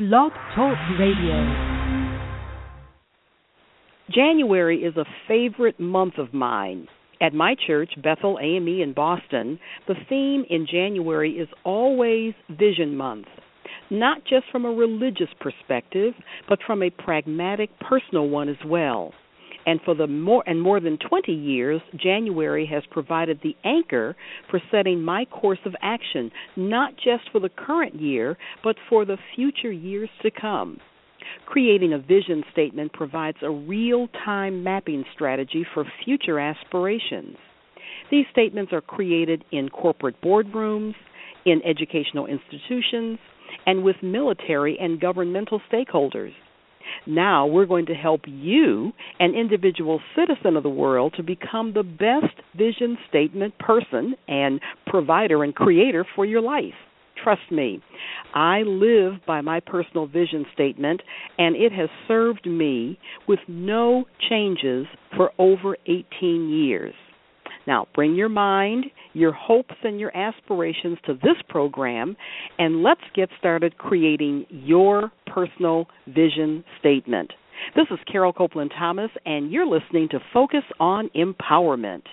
Blog Talk Radio. January is a favorite month of mine. At my church, Bethel AME in Boston, the theme in January is always Vision Month, not just from a religious perspective, but from a pragmatic, personal one as well. And for more than 20 years, January has provided the anchor for setting my course of action, not just for the current year, but for the future years to come. Creating a vision statement provides a real-time mapping strategy for future aspirations. These statements are created in corporate boardrooms, in educational institutions, and with military and governmental stakeholders. Now we're going to help you, an individual citizen of the world, to become the best vision statement person and provider and creator for your life. Trust me, I live by my personal vision statement, and it has served me with no changes for over 18 years. Now, bring your mind, your hopes, and your aspirations to this program, and let's get started creating your personal vision statement. This is Carol Copeland Thomas, and you're listening to Focus on Empowerment.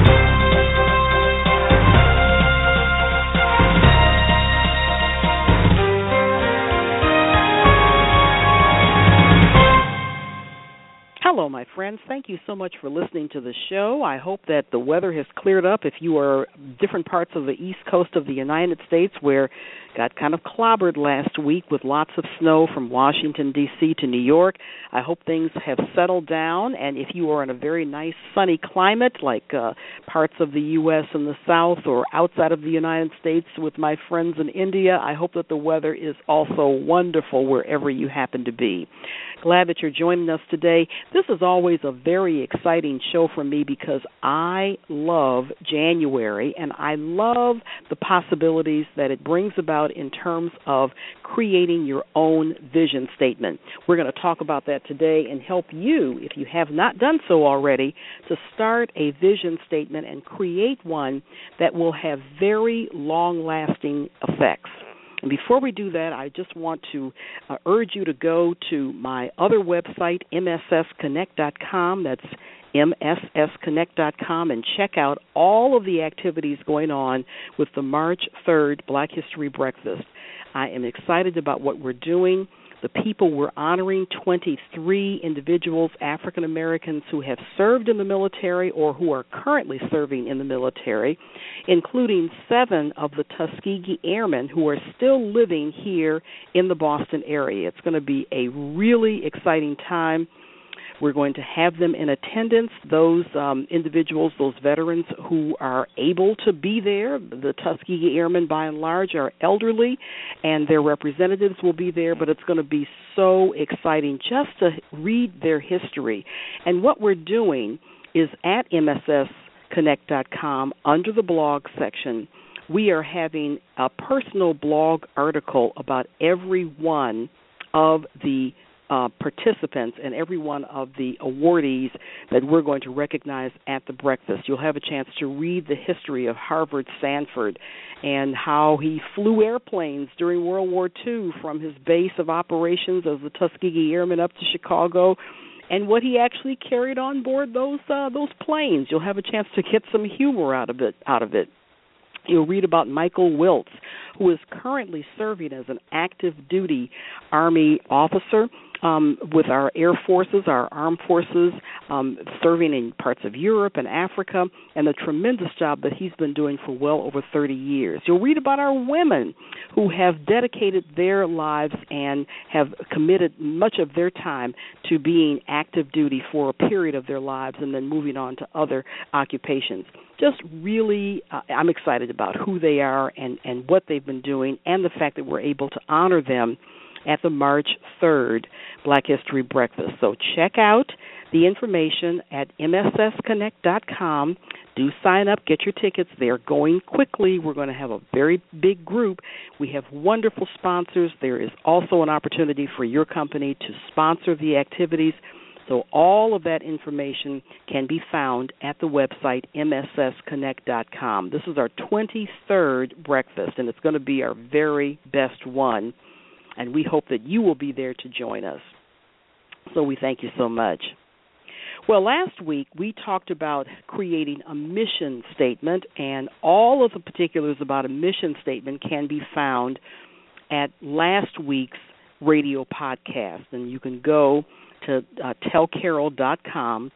Hello, my friends. Thank you so much for listening to the show. I hope that the weather has cleared up if you are different parts of the East Coast of the United States where got kind of clobbered last week with lots of snow from Washington, D.C. to New York. I hope things have settled down, and if you are in a very nice sunny climate like parts of the U.S. in the South or outside of the United States with my friends in India, I hope that the weather is also wonderful wherever you happen to be. Glad that you're joining us today. This is always a very exciting show for me because I love January, and I love the possibilities that it brings about in terms of creating your own vision statement. We're going to talk about that today and help you, if you have not done so already, to start a vision statement and create one that will have very long-lasting effects. And before we do that, I just want to urge you to go to my other website, mssconnect.com. That's mssconnect.com, and check out all of the activities going on with the March 3rd Black History Breakfast. I am excited about what we're doing. The people we're honoring, 23 individuals, African Americans who have served in the military or who are currently serving in the military, including 7 of the Tuskegee Airmen who are still living here in the Boston area. It's going to be a really exciting time. We're going to have them in attendance, those individuals, those veterans who are able to be there. The Tuskegee Airmen, by and large, are elderly, and their representatives will be there, but it's going to be so exciting just to read their history. And what we're doing is at mssconnect.com, under the blog section, we are having a personal blog article about every one of the participants and every one of the awardees that we're going to recognize at the breakfast. You'll have a chance to read the history of Harvard Sanford and how he flew airplanes during World War II from his base of operations as the Tuskegee Airmen up to Chicago, and what he actually carried on board those planes. You'll have a chance to get some humor out of it. You'll read about Michael Wiltz, who is currently serving as an active duty Army officer with our Air Forces, our armed forces, serving in parts of Europe and Africa, and the tremendous job that he's been doing for well over 30 years. You'll read about our women who have dedicated their lives and have committed much of their time to being active duty for a period of their lives and then moving on to other occupations. Just really, I'm excited about who they are and what they've been doing, and the fact that we're able to honor them at the March 3rd Black History Breakfast. So check out the information at mssconnect.com. Do sign up, get your tickets. They're going quickly. We're going to have a very big group. We have wonderful sponsors. There is also an opportunity for your company to sponsor the activities. So all of that information can be found at the website mssconnect.com. This is our 23rd breakfast, and it's going to be our very best one. And we hope that you will be there to join us. So we thank you so much. Well, last week we talked about creating a mission statement, and all of the particulars about a mission statement can be found at last week's radio podcast. And you can go to tellcarole.com,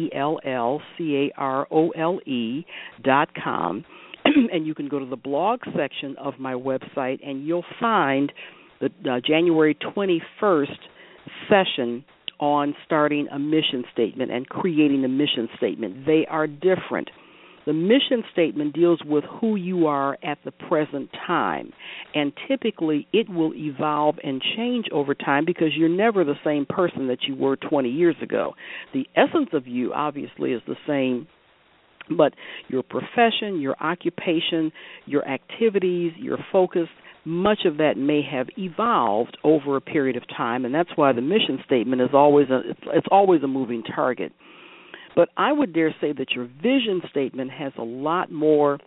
TELLCAROLE.com, and you can go to the blog section of my website, and you'll find the January 21st session on starting a mission statement and creating a mission statement. They are different. The mission statement deals with who you are at the present time, and typically it will evolve and change over time because you're never the same person that you were 20 years ago. The essence of you obviously is the same, but your profession, your occupation, your activities, your focus, much of that may have evolved over a period of time, and that's why the mission statement is always a moving target. But I would dare say that your vision statement has a lot more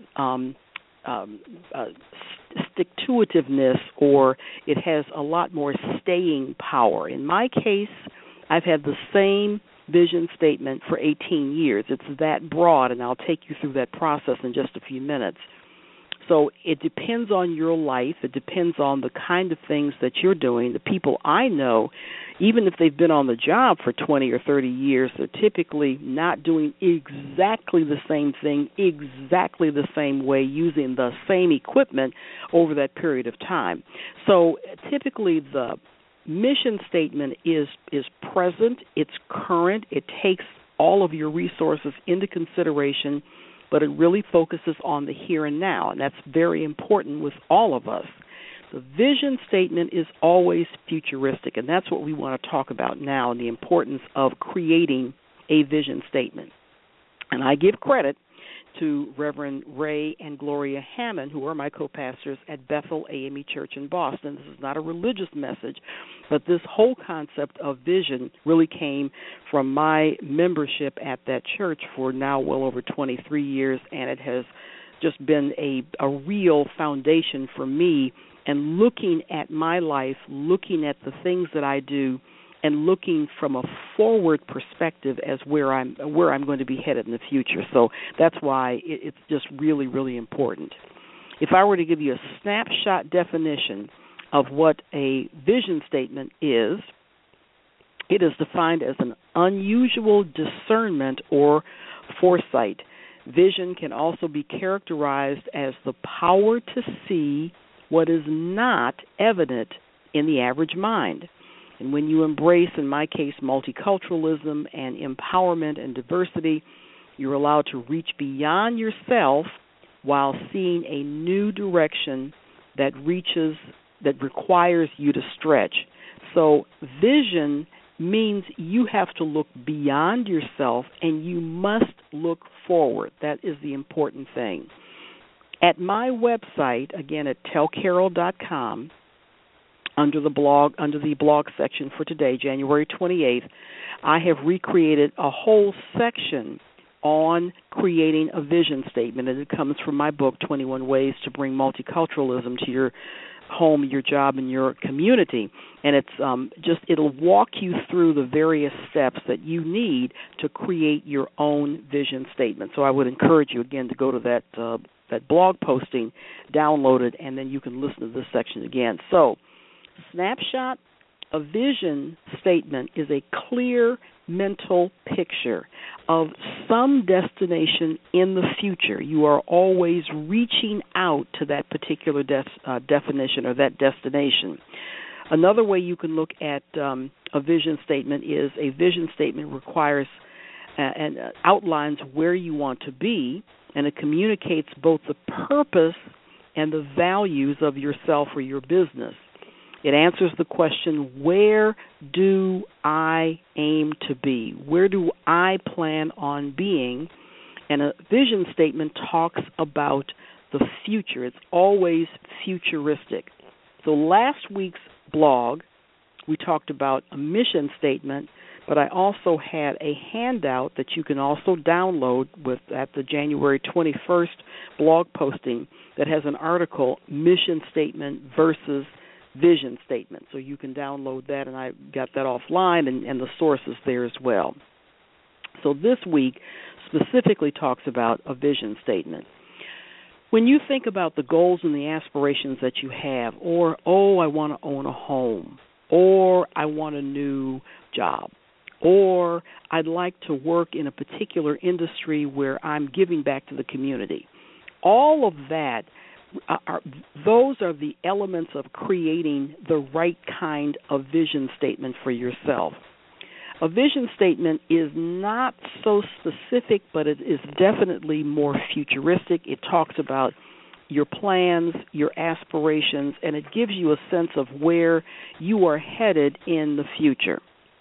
stick-to-itiveness, or it has a lot more staying power. In my case, I've had the same vision statement for 18 years. It's that broad, and I'll take you through that process in just a few minutes. So it depends on your life. It depends on the kind of things that you're doing. The people I know, even if they've been on the job for 20 or 30 years, they're typically not doing exactly the same thing, exactly the same way, using the same equipment over that period of time. So typically the mission statement is present, it's current, it takes all of your resources into consideration, but it really focuses on the here and now, and that's very important with all of us. The vision statement is always futuristic, and that's what we want to talk about now, and the importance of creating a vision statement. And I give credit to Reverend Ray and Gloria Hammond, who are my co-pastors at Bethel AME Church in Boston. This is not a religious message, but this whole concept of vision really came from my membership at that church for now well over 23 years, and it has just been a real foundation for me, and looking at my life, looking at the things that I do, and looking from a forward perspective as where I'm going to be headed in the future. So that's why it's just really, really important. If I were to give you a snapshot definition of what a vision statement is, it is defined as an unusual discernment or foresight. Vision can also be characterized as the power to see what is not evident in the average mind. And when you embrace, in my case, multiculturalism and empowerment and diversity, you're allowed to reach beyond yourself while seeing a new direction that requires you to stretch. So vision means you have to look beyond yourself, and you must look forward. That is the important thing. At my website, again at tellcarole.com, under the blog section for today, January 28th, I have recreated a whole section on creating a vision statement, and it comes from my book, 21 Ways to Bring Multiculturalism to Your Home, Your Job, and Your Community. And it's it'll walk you through the various steps that you need to create your own vision statement. So I would encourage you, again, to go to that blog posting, download it, and then you can listen to this section again. So, snapshot, a vision statement is a clear mental picture of some destination in the future. You are always reaching out to that particular definition or that destination. Another way you can look at a vision statement is a vision statement requires and outlines where you want to be, and it communicates both the purpose and the values of yourself or your business. It answers the question, where do I aim to be? Where do I plan on being? And a vision statement talks about the future. It's always futuristic. So last week's blog, we talked about a mission statement, but I also had a handout that you can also download at the January 21st blog posting that has an article, Mission Statement versus vision statement. So you can download that, and I got that offline, and the source is there as well. So this week specifically talks about a vision statement. When you think about the goals and the aspirations that you have, or, I want to own a home, or I want a new job, or I'd like to work in a particular industry where I'm giving back to the community, all of that, those are the elements of creating the right kind of vision statement for yourself. A vision statement is not so specific, but it is definitely more futuristic. It talks about your plans, your aspirations, and it gives you a sense of where you are headed in the future.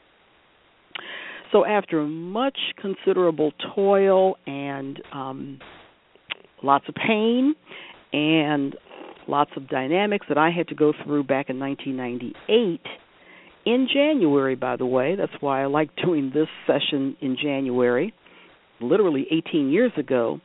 So after much considerable toil and lots of pain and lots of dynamics that I had to go through back in 1998, in January, by the way, that's why I like doing this session in January, literally 18 years ago,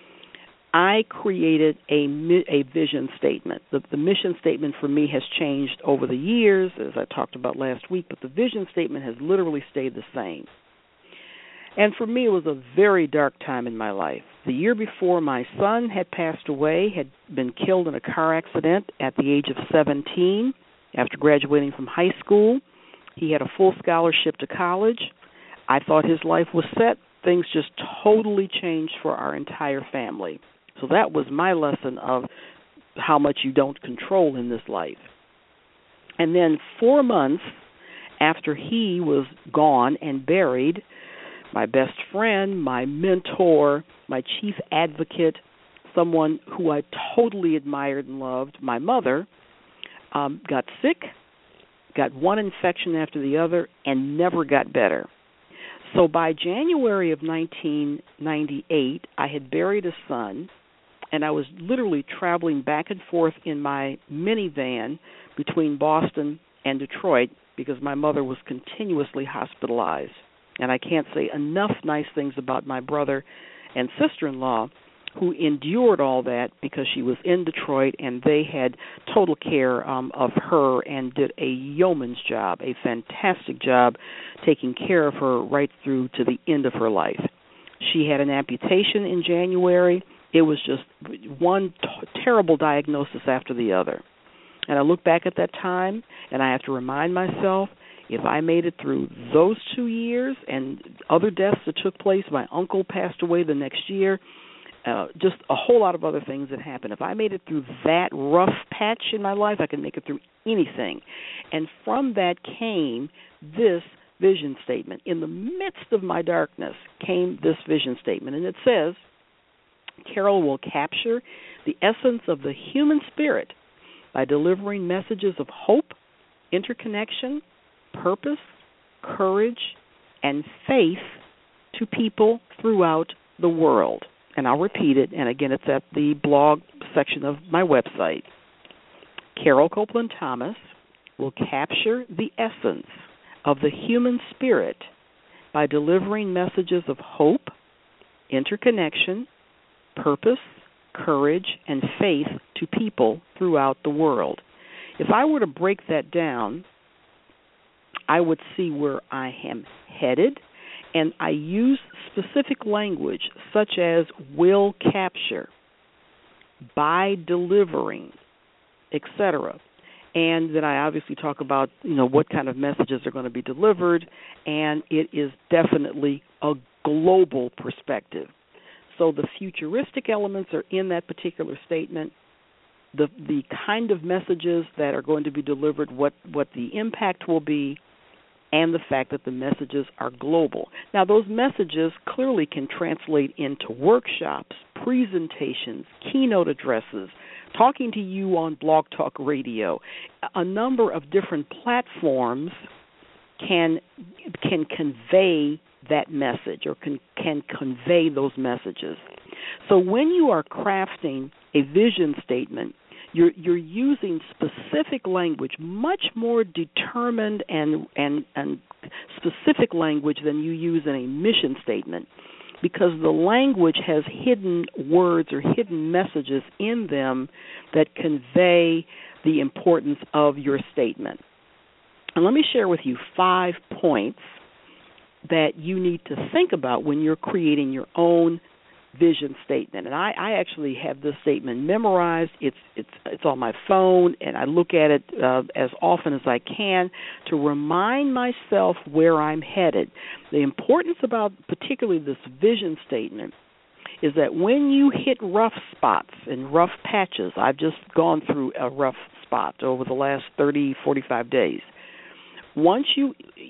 I created a vision statement. The mission statement for me has changed over the years, as I talked about last week, but the vision statement has literally stayed the same. And for me, it was a very dark time in my life. The year before, my son had passed away, had been killed in a car accident at the age of 17 after graduating from high school. He had a full scholarship to college. I thought his life was set. Things just totally changed for our entire family. So that was my lesson of how much you don't control in this life. And then 4 months after he was gone and buried, my best friend, my mentor, my chief advocate, someone who I totally admired and loved, my mother, got sick, got one infection after the other, and never got better. So by January of 1998, I had buried a son, and I was literally traveling back and forth in my minivan between Boston and Detroit because my mother was continuously hospitalized. And I can't say enough nice things about my brother and sister-in-law who endured all that because she was in Detroit and they had total care of her and did a yeoman's job, a fantastic job taking care of her right through to the end of her life. She had an amputation in January. It was just one terrible diagnosis after the other. And I look back at that time and I have to remind myself, if I made it through those 2 years and other deaths that took place, my uncle passed away the next year, just a whole lot of other things that happened. If I made it through that rough patch in my life, I can make it through anything. And from that came this vision statement. In the midst of my darkness came this vision statement, and it says, Carol will capture the essence of the human spirit by delivering messages of hope, interconnection, purpose, courage, and faith to people throughout the world. And I'll repeat it, and again, it's at the blog section of my website. Carol Copeland Thomas will capture the essence of the human spirit by delivering messages of hope, interconnection, purpose, courage, and faith to people throughout the world. If I were to break that down, I would see where I am headed, and I use specific language such as will capture, by delivering, etc. And then I obviously talk about, what kind of messages are going to be delivered, and it is definitely a global perspective. So the futuristic elements are in that particular statement. The kind of messages that are going to be delivered, what the impact will be, and the fact that the messages are global. Now, those messages clearly can translate into workshops, presentations, keynote addresses, talking to you on Blog Talk Radio. A number of different platforms can convey that message or can convey those messages. So when you are crafting a vision statement, you're using specific language, much more determined and specific language than you use in a mission statement, because the language has hidden words or hidden messages in them that convey the importance of your statement. And let me share with you 5 points that you need to think about when you're creating your own vision statement. And I actually have this statement memorized. It's on my phone, and I look at it as often as I can to remind myself where I'm headed. The importance about particularly this vision statement is that when you hit rough spots and rough patches, I've just gone through a rough spot over the last 30, 45 days. Once you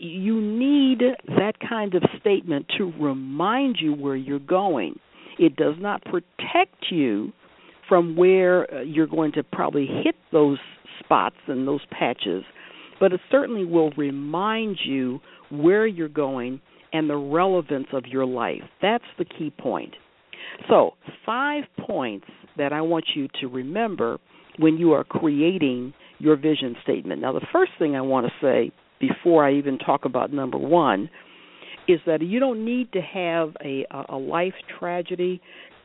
need that kind of statement to remind you where you're going. It does not protect you from where you're going to probably hit those spots and those patches, but it certainly will remind you where you're going and the relevance of your life. That's the key point. So, 5 points that I want you to remember when you are creating your vision statement. Now, the first thing I want to say before I even talk about number 1 is that you don't need to have a life tragedy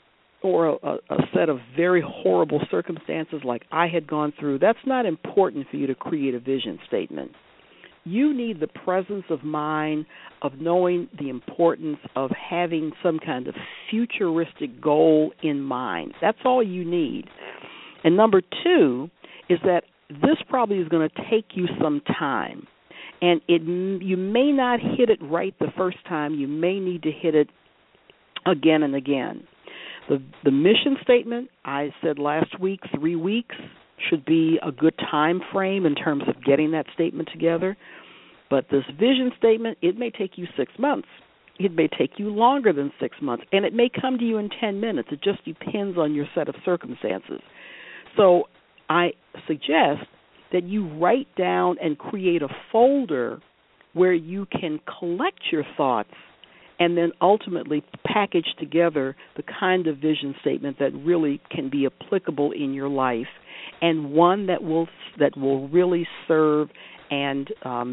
or a set of very horrible circumstances like I had gone through. That's not important for you to create a vision statement. You need the presence of mind of knowing the importance of having some kind of futuristic goal in mind. That's all you need. And number 2 is that this probably is going to take you some time. And you may not hit it right the first time. You may need to hit it again and again. The mission statement, I said last week, 3 weeks should be a good time frame in terms of getting that statement together. But this vision statement, it may take you 6 months. It may take you longer than 6 months. And it may come to you in 10 minutes. It just depends on your set of circumstances. So I suggest that you write down and create a folder where you can collect your thoughts and then ultimately package together the kind of vision statement that really can be applicable in your life and one that will really serve and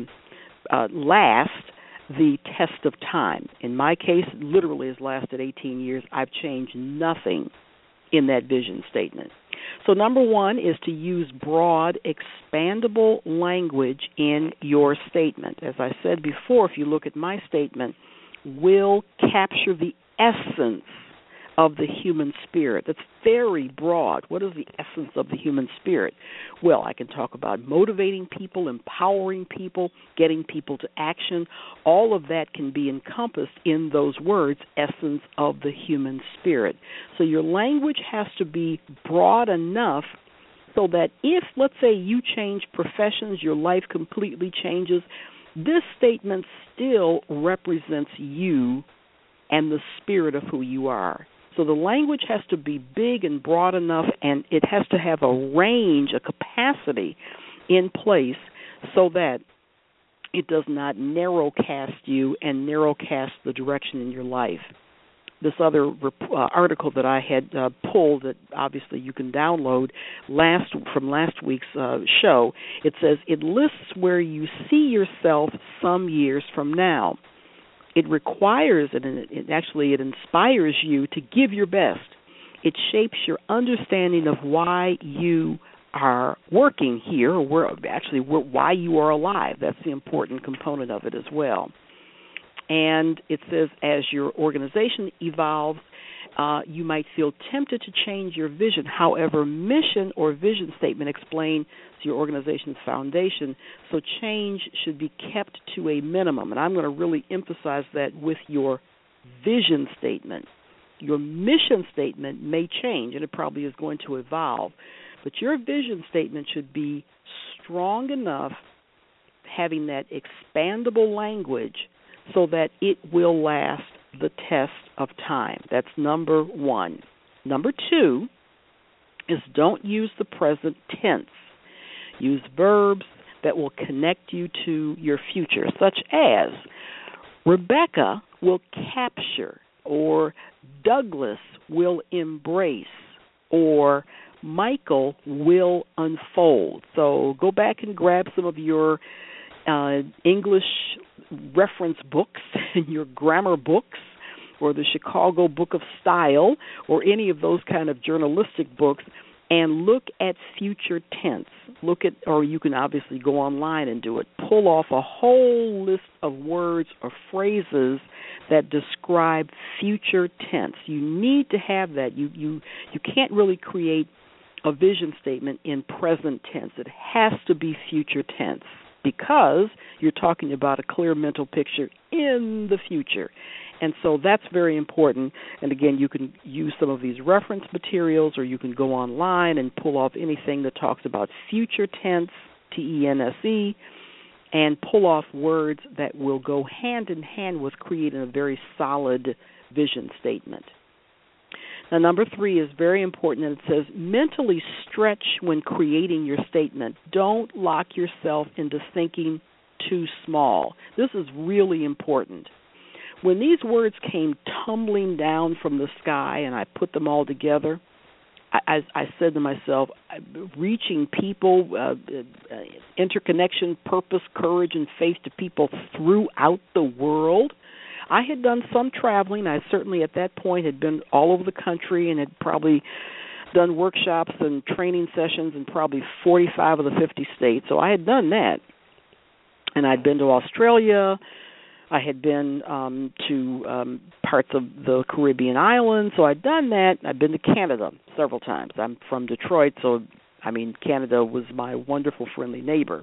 last the test of time. In my case, it literally has lasted 18 years. I've changed nothing in that vision statement. So number 1 is to use broad, expandable language in your statement. As I said before, if you look at my statement, will capture the essence of the human spirit. That's very broad. What is the essence of the human spirit? Well, I can talk about motivating people, empowering people, getting people to action. All of that can be encompassed in those words, essence of the human spirit. So your language has to be broad enough so that if, let's say, you change professions, your life completely changes, this statement still represents you and the spirit of who you are. So the language has to be big and broad enough, and it has to have a range, a capacity in place so that it does not narrowcast you and narrowcast the direction in your life. This other article that I had pulled that obviously you can download from last week's show, it says it lists where you see yourself some years from now. It requires and it inspires you to give your best. It shapes your understanding of why you are working here, or why you are alive. That's the important component of it as well. And it says as your organization evolves, you might feel tempted to change your vision. However, mission or vision statement explain your organization's foundation, so change should be kept to a minimum. And I'm going to really emphasize that with your vision statement. Your mission statement may change, and it probably is going to evolve. But your vision statement should be strong enough, having that expandable language, so that it will last the test of time. That's number 1. Number 2 is don't use the present tense. Use verbs that will connect you to your future, such as Rebecca will capture, or Douglas will embrace, or Michael will unfold. So go back and grab some of your English reference books and your grammar books, or the Chicago Book of Style, or any of those kind of journalistic books, and look at future tense. Or you can obviously go online and do it. Pull off a whole list of words or phrases that describe future tense. You need to have that. You can't really create a vision statement in present tense. It has to be future tense because you're talking about a clear mental picture in the future. And so that's very important. And again, you can use some of these reference materials, or you can go online and pull off anything that talks about future tense, TENSE, and pull off words that will go hand in hand with creating a very solid vision statement. Now, number 3 is very important, and it says mentally stretch when creating your statement. Don't lock yourself into thinking too small. This is really important. When these words came tumbling down from the sky and I put them all together, I said to myself, reaching people, interconnection, purpose, courage, and faith to people throughout the world. I had done some traveling. I certainly at that point had been all over the country and had probably done workshops and training sessions in probably 45 of the 50 states. So I had done that. And I'd been to Australia. I had been to parts of the Caribbean islands, so I'd done that. I've been to Canada several times. I'm from Detroit, so, Canada was my wonderful, friendly neighbor.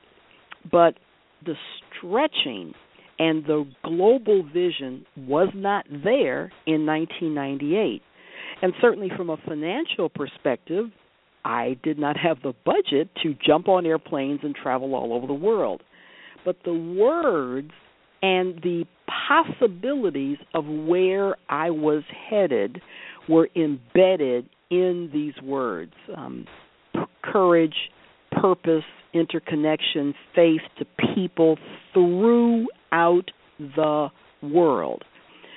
But the stretching and the global vision was not there in 1998. And certainly from a financial perspective, I did not have the budget to jump on airplanes and travel all over the world. But the words and the possibilities of where I was headed were embedded in these words. Courage, purpose, interconnection, faith to people throughout the world.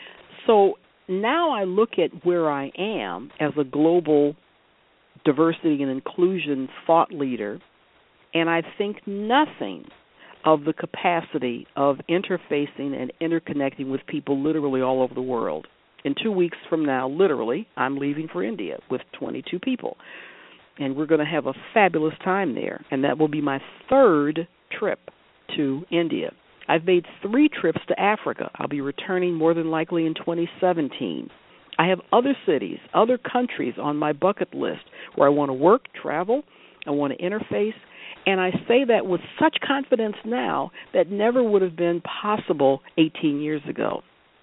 So now I look at where I am as a global diversity and inclusion thought leader, and I think nothing of the capacity of interfacing and interconnecting with people literally all over the world. In 2 weeks from now, literally, I'm leaving for India with 22 people. And we're going to have a fabulous time there. And that will be my 3rd trip to India. I've made 3 trips to Africa. I'll be returning more than likely in 2017. I have other cities, other countries on my bucket list where I want to work, travel, I want to interface. And I say that with such confidence now that never would have been possible 18 years ago.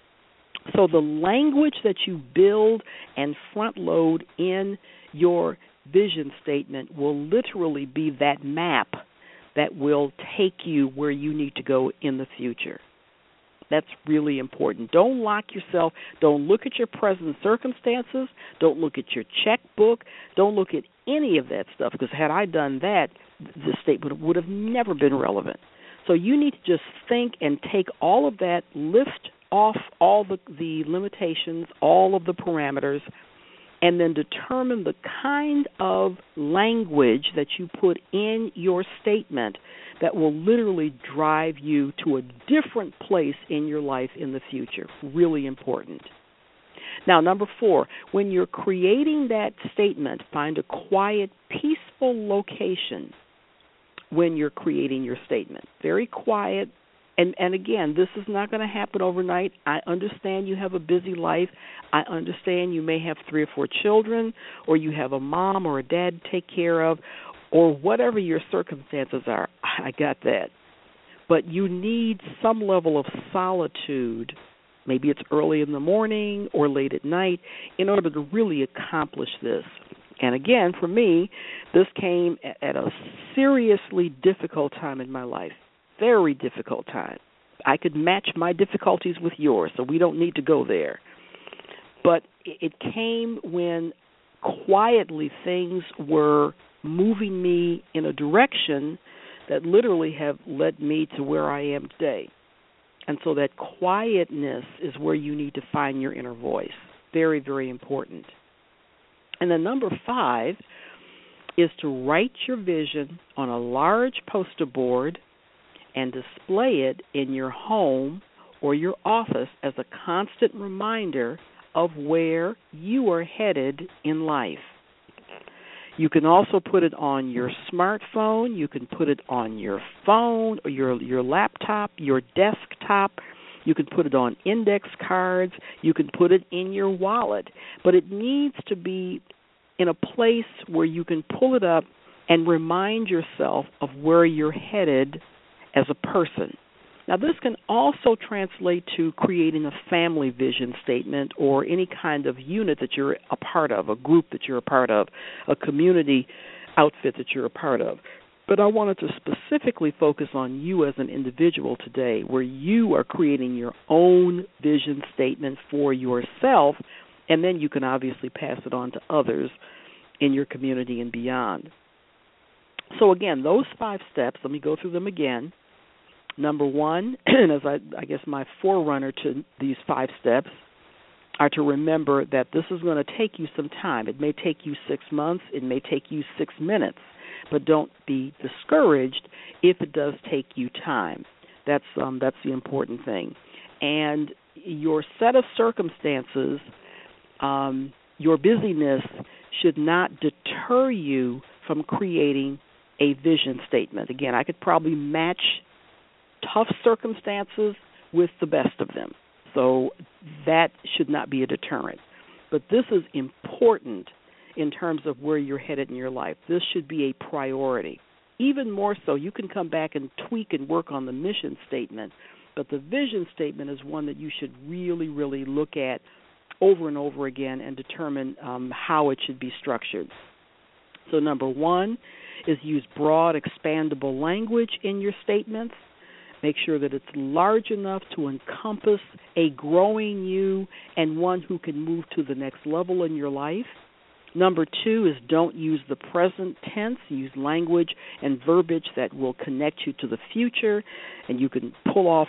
So the language that you build and front load in your vision statement will literally be that map that will take you where you need to go in the future. That's really important. Don't lock yourself. Don't look at your present circumstances. Don't look at your checkbook. Don't look at any of that stuff, because had I done that, the statement would have never been relevant. So you need to just think and take all of that, lift off all the limitations, all of the parameters, and then determine the kind of language that you put in your statement that will literally drive you to a different place in your life in the future. Really important. Now, number 4, when you're creating that statement, find a quiet, peaceful location when you're creating your statement. Very quiet. And again, this is not going to happen overnight. I understand you have a busy life. I understand you may have 3 or 4 children, or you have a mom or a dad to take care of, or whatever your circumstances are. I got that. But you need some level of solitude. Maybe it's early in the morning or late at night in order to really accomplish this. And again, for me, this came at a seriously difficult time in my life. Very difficult time. I could match my difficulties with yours, so we don't need to go there. But it came when quietly things were moving me in a direction that literally have led me to where I am today. And so that quietness is where you need to find your inner voice. Very, very important. And then number 5 is to write your vision on a large poster board and display it in your home or your office as a constant reminder of where you are headed in life. You can also put it on your smartphone. You can put it on your phone or your laptop, your desktop. You can put it on index cards. You can put it in your wallet. But it needs to be in a place where you can pull it up and remind yourself of where you're headed as a person. Now, this can also translate to creating a family vision statement or any kind of unit that you're a part of, a group that you're a part of, a community outfit that you're a part of. But I wanted to specifically focus on you as an individual today, where you are creating your own vision statement for yourself, and then you can obviously pass it on to others in your community and beyond. So again, those 5 steps, let me go through them again. Number 1, and as I guess my forerunner to these 5 steps, are to remember that this is going to take you some time. It may take you 6 months. It may take you 6 minutes. But don't be discouraged if it does take you time. That's the important thing. And your set of circumstances, your busyness should not deter you from creating a vision statement. Again, I could probably match tough circumstances with the best of them. So that should not be a deterrent. But this is important in terms of where you're headed in your life. This should be a priority. Even more so, you can come back and tweak and work on the mission statement, but the vision statement is one that you should really, really look at over and over again and determine how it should be structured. So number 1 is use broad, expandable language in your statements. Make sure that it's large enough to encompass a growing you and one who can move to the next level in your life. Number 2 is don't use the present tense. Use language and verbiage that will connect you to the future, and you can pull off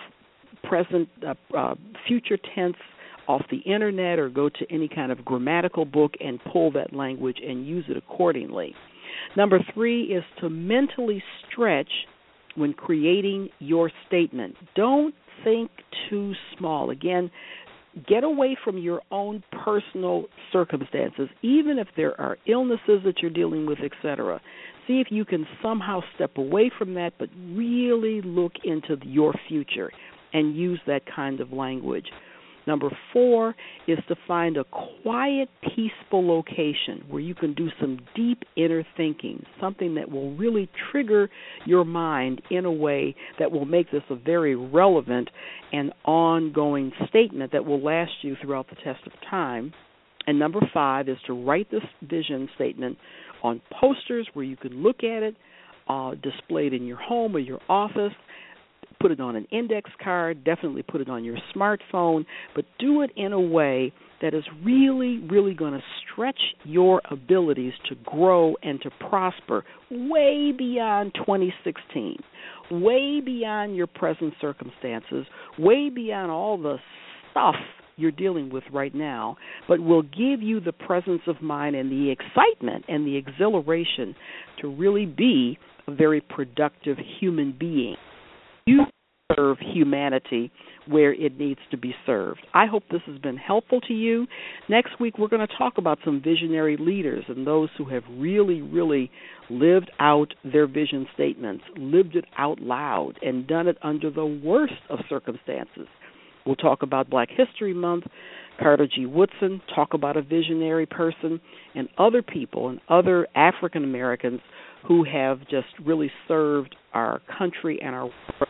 future tense off the internet or go to any kind of grammatical book and pull that language and use it accordingly. Number 3 is to mentally stretch when creating your statement. Don't think too small. Again, get away from your own personal circumstances, even if there are illnesses that you're dealing with, etc. See if you can somehow step away from that, but really look into your future and use that kind of language. Number 4 is to find a quiet, peaceful location where you can do some deep inner thinking, something that will really trigger your mind in a way that will make this a very relevant and ongoing statement that will last you throughout the test of time. And number 5 is to write this vision statement on posters where you can look at it, displayed in your home or your office. Put it on an index card, definitely put it on your smartphone, but do it in a way that is really, really going to stretch your abilities to grow and to prosper way beyond 2016, way beyond your present circumstances, way beyond all the stuff you're dealing with right now, but will give you the presence of mind and the excitement and the exhilaration to really be a very productive human being. You serve humanity where it needs to be served. I hope this has been helpful to you. Next week, we're going to talk about some visionary leaders and those who have really, really lived out their vision statements, lived it out loud, and done it under the worst of circumstances. We'll talk about Black History Month, Carter G. Woodson, talk about a visionary person, and other people and other African Americans who have just really served our country and our world.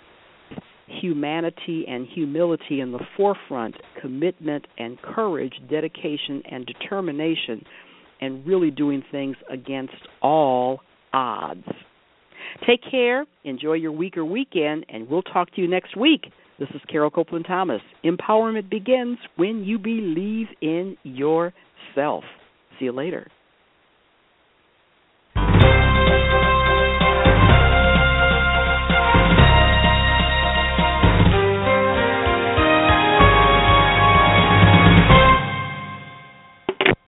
Humanity and humility in the forefront, commitment and courage, dedication and determination, and really doing things against all odds. Take care, enjoy your week or weekend, and we'll talk to you next week. This is Carol Copeland Thomas. Empowerment begins when you believe in yourself. See you later.